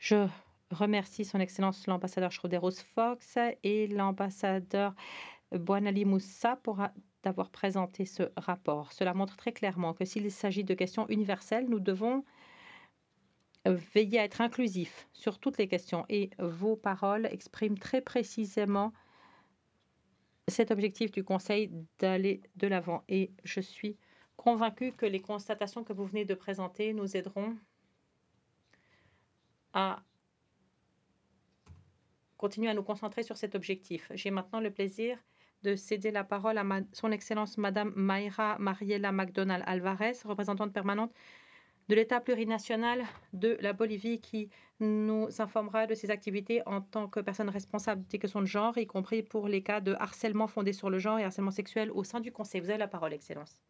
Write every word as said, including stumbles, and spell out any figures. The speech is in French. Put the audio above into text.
Je remercie Son Excellence l'ambassadeur Schroederos Fox et l'ambassadeur Bouanali Moussa pour a- d'avoir présenté ce rapport. Cela montre très clairement que s'il s'agit de questions universelles, nous devons euh, veiller à être inclusifs sur toutes les questions. Et vos paroles expriment très précisément cet objectif du Conseil d'aller de l'avant. Et je suis convaincue que les constatations que vous venez de présenter nous aideront à continuer à nous concentrer sur cet objectif. J'ai maintenant le plaisir de céder la parole à ma- Son Excellence Madame Mayra Mariela McDonald Alvarez, représentante permanente de l'État plurinational de la Bolivie, qui nous informera de ses activités en tant que personne responsable des questions de genre, y compris pour les cas de harcèlement fondé sur le genre et harcèlement sexuel au sein du Conseil. Vous avez la parole, Excellence.